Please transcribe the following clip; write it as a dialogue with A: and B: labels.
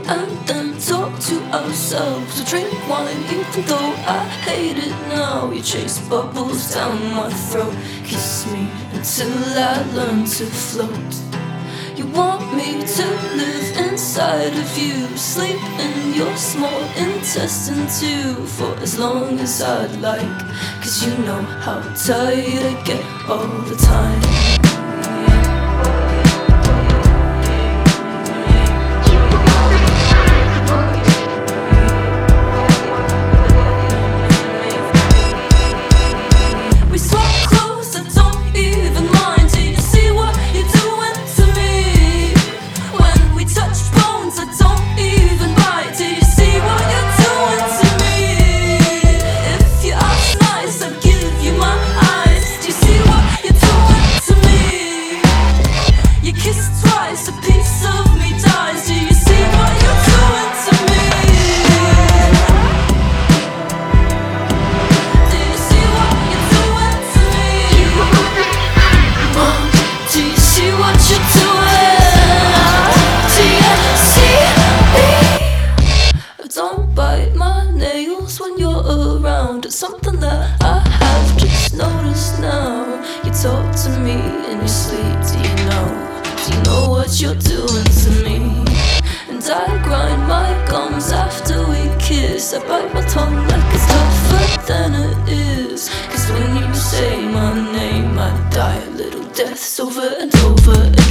A: and then talk to ourselves. We drink wine even though I hate it now. You chase bubbles down my throat, kiss me until I learn to float. You want me to live inside of you, sleep in your small intestine too, for as long as I'd like, 'cause you know how tired I get all the time. A piece of me dies. Do you see what you're doing to me? Do you see what you're doing to me? Do you see what you're doing? Do you see me? Don't bite my nails when you're around. It's something that I have just noticed now. You talk to me in your sleep, do you know? Do you know what you're doing to me? And I grind my gums after we kiss. I bite my tongue like it's tougher than it is. 'Cause when you say my name, I die a little deaths over and over.